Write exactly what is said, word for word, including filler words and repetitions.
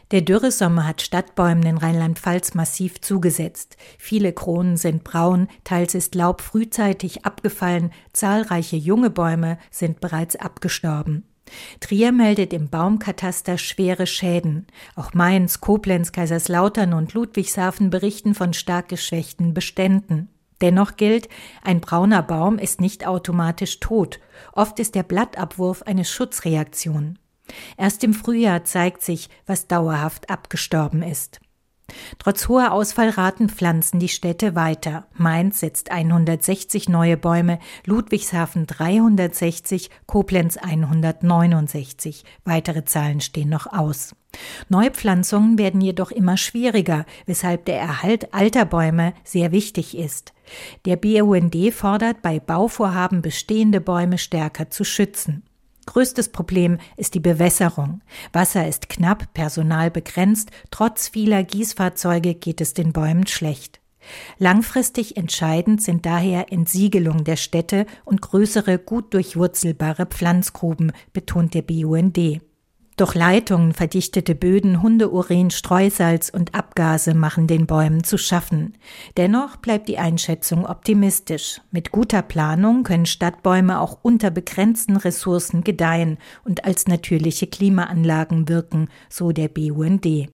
Der Dürresommer hat Stadtbäumen in Rheinland-Pfalz massiv zugesetzt. Viele Kronen sind braun, teils ist Laub frühzeitig abgefallen, zahlreiche junge Bäume sind bereits abgestorben. Trier meldet im Baumkataster schwere Schäden. Auch Mainz, Koblenz, Kaiserslautern und Ludwigshafen berichten von stark geschwächten Beständen. Dennoch gilt, ein brauner Baum ist nicht automatisch tot. Oft ist der Blattabwurf eine Schutzreaktion. Erst im Frühjahr zeigt sich, was dauerhaft abgestorben ist. Trotz hoher Ausfallraten pflanzen die Städte weiter. Mainz setzt hundertsechzig neue Bäume, Ludwigshafen dreihundertsechzig, Koblenz hundertneunundsechzig. Weitere Zahlen stehen noch aus. Neupflanzungen werden jedoch immer schwieriger, weshalb der Erhalt alter Bäume sehr wichtig ist. Der B U N D fordert bei Bauvorhaben bestehende Bäume stärker zu schützen. Größtes Problem ist die Bewässerung. Wasser ist knapp, Personal begrenzt, trotz vieler Gießfahrzeuge geht es den Bäumen schlecht. Langfristig entscheidend sind daher Entsiegelung der Städte und größere, gut durchwurzelbare Pflanzgruben, betont der B U N D. Doch Leitungen, verdichtete Böden, Hundeurin, Streusalz und Abgase machen den Bäumen zu schaffen. Dennoch bleibt die Einschätzung optimistisch. Mit guter Planung können Stadtbäume auch unter begrenzten Ressourcen gedeihen und als natürliche Klimaanlagen wirken, so der B U N D.